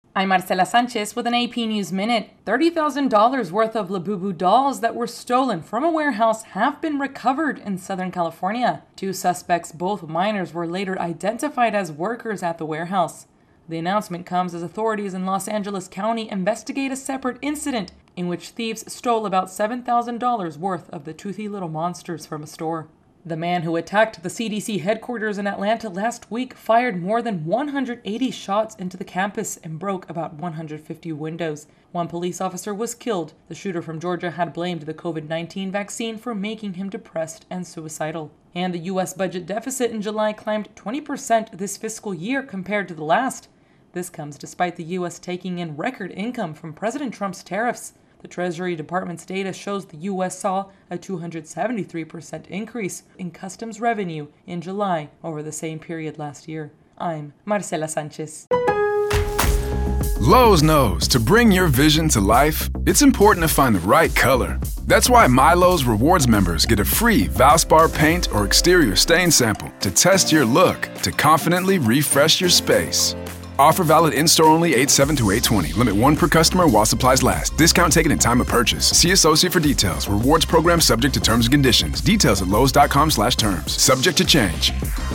I'm Marcela Sanchez with an AP News Minute. $30,000 worth of Labubu dolls that were stolen from a warehouse have been recovered in Southern California. Two suspects, both minors, were later identified as workers at the warehouse. The announcement comes as authorities in Los Angeles County investigate a separate incident in which thieves stole about $7,000 worth of the toothy little monsters from a store. The man who attacked the CDC headquarters in Atlanta last week fired more than 180 shots into the campus and broke about 150 windows. One police officer was killed. The shooter from Georgia had blamed the COVID-19 vaccine for making him depressed and suicidal. And the U.S. budget deficit in July climbed 20% this fiscal year compared to the last. This comes despite the U.S. taking in record income from President Trump's tariffs. The Treasury Department's data shows the U.S. saw a 273% increase in customs revenue in July over the same period last year. I'm Marcela Sanchez. Lowe's knows to bring your vision to life, it's important to find the right color. That's why MyLowe's Rewards members get a free Valspar paint or exterior stain sample to test your look to confidently refresh your space. Offer valid in-store only 8/7 to 8/20. Limit 1 per customer while supplies last. Discount taken at time of purchase. See associate for details. Rewards program subject to terms and conditions. Details at lowes.com/terms. Subject to change.